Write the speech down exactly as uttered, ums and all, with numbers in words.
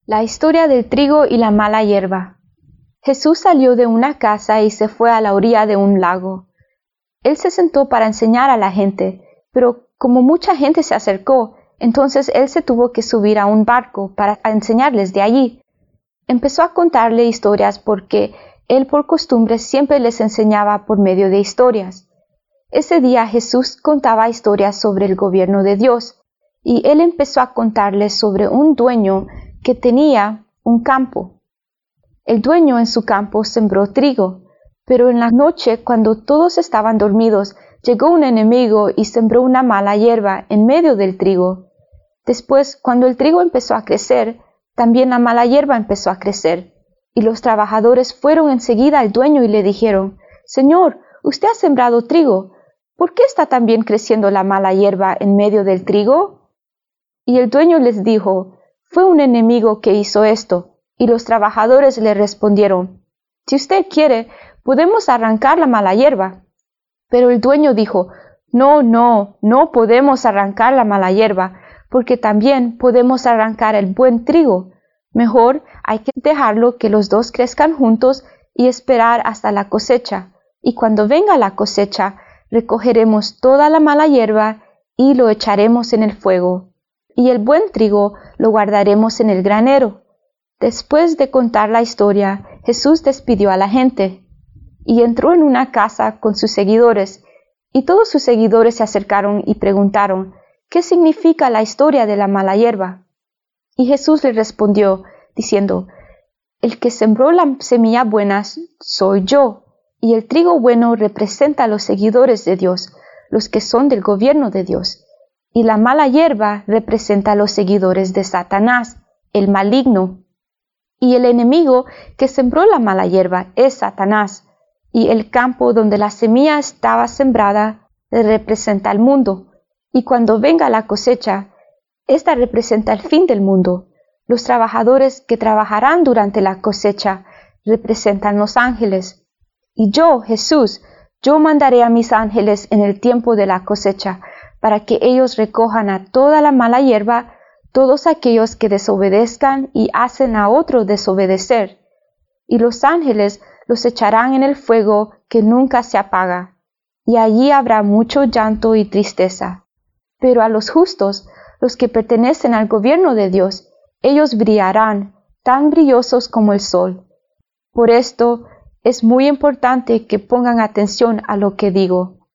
La historia del trigo y la mala hierba. Jesús salió de una casa y se fue a la orilla de un lago. Él se sentó para enseñar a la gente, pero como mucha gente se acercó, entonces él se tuvo que subir a un barco para enseñarles de allí. Empezó a contarle historias porque él por costumbre siempre les enseñaba por medio de historias. Ese día Jesús contaba historias sobre el gobierno de Dios, y él empezó a contarles sobre un dueño que tenía un campo. El dueño en su campo sembró trigo, pero en la noche, cuando todos estaban dormidos, llegó un enemigo y sembró una mala hierba en medio del trigo. Después, cuando el trigo empezó a crecer, también la mala hierba empezó a crecer, y los trabajadores fueron enseguida al dueño y le dijeron: «Señor, usted ha sembrado trigo, ¿por qué está también creciendo la mala hierba en medio del trigo?» Y el dueño les dijo: «Fue un enemigo que hizo esto». Y los trabajadores le respondieron: «Si usted quiere, podemos arrancar la mala hierba». Pero el dueño dijo: «No, no, no podemos arrancar la mala hierba, porque también podemos arrancar el buen trigo. Mejor hay que dejarlo que los dos crezcan juntos y esperar hasta la cosecha. Y cuando venga la cosecha, recogeremos toda la mala hierba y lo echaremos en el fuego. Y el buen trigo lo guardaremos en el granero». Después de contar la historia, Jesús despidió a la gente y entró en una casa con sus seguidores, y todos sus seguidores se acercaron y preguntaron: «¿Qué significa la historia de la mala hierba?» Y Jesús les respondió, diciendo: «El que sembró la semilla buena soy yo, y el trigo bueno representa a los seguidores de Dios, los que son del gobierno de Dios, y la mala hierba representa a los seguidores de Satanás, el maligno. Y el enemigo que sembró la mala hierba es Satanás, y el campo donde la semilla estaba sembrada representa al mundo. Y cuando venga la cosecha, esta representa el fin del mundo. Los trabajadores que trabajarán durante la cosecha representan los ángeles. Y yo, Jesús, yo mandaré a mis ángeles en el tiempo de la cosecha, para que ellos recojan a toda la mala hierba, todos aquellos que desobedezcan y hacen a otro desobedecer. Y los ángeles los echarán en el fuego que nunca se apaga, y allí habrá mucho llanto y tristeza. Pero a los justos, los que pertenecen al gobierno de Dios, ellos brillarán, tan brillosos como el sol. Por esto es muy importante que pongan atención a lo que digo.